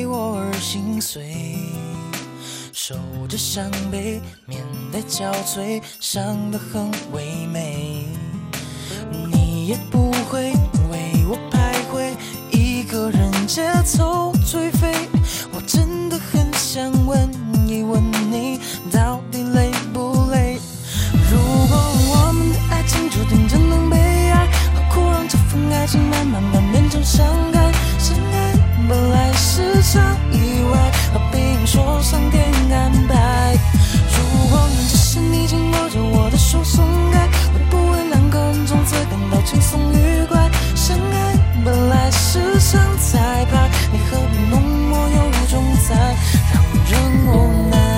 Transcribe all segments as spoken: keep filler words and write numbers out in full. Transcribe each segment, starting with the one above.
我而心碎，守着伤悲，面带憔悴，伤得很唯美。你也不会为我徘徊，一个人节奏颓废。我真的很想问一问你，到底累不累？如果我们的爱情注定真能被爱，何苦让这份爱情慢慢慢变成伤害？相爱本来是场意外，何必硬说上天安排？如果只是你紧握着我的手松开，会不会两个人从此感到轻松愉快？相爱本来是场彩排，你何必浓墨有种彩，让人无奈？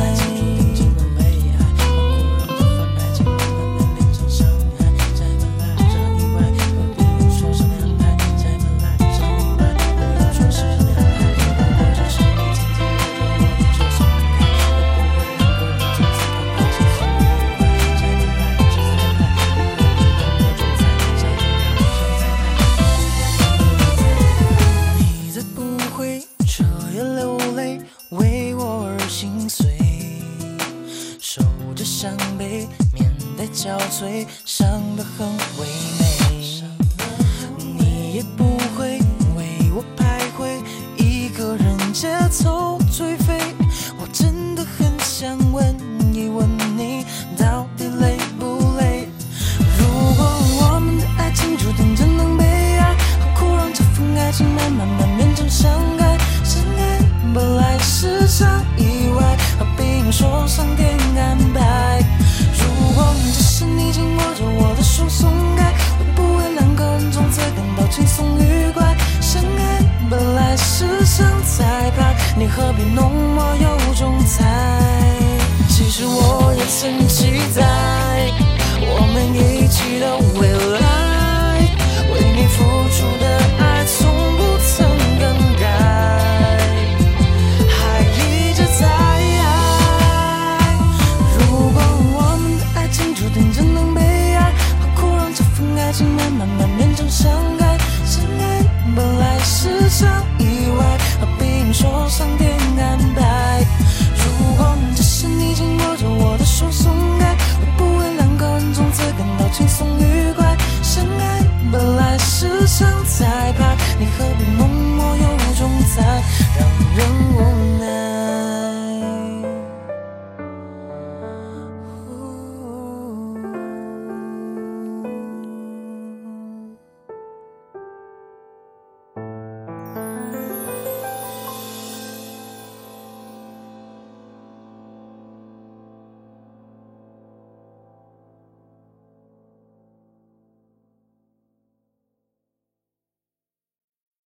为我而心碎，守着伤悲，面带憔悴，伤得很唯美。你也不会为我徘徊，一个人节奏颓废。我真的很想问一问你，到底累不累？如果我们的爱情注定真能被爱，何苦让这份爱情慢慢慢变成伤害？相爱本来是场意外，何必硬说上天安排？如果只是你紧握着我的手松开，会不会两个人从此感到轻松愉快？相爱本来是场彩排，你何必浓墨有种彩？其实我也曾期待我们一起的未来，为你付出的爱从不曾更改。爱情慢慢慢变成伤害，相爱本来是场意外，何必硬说上天安排？如果只是你紧握着我的手松开，会不会两个人从此感到轻松愉快？相爱本来是场彩排，你何必浓墨有种彩，让人无奈？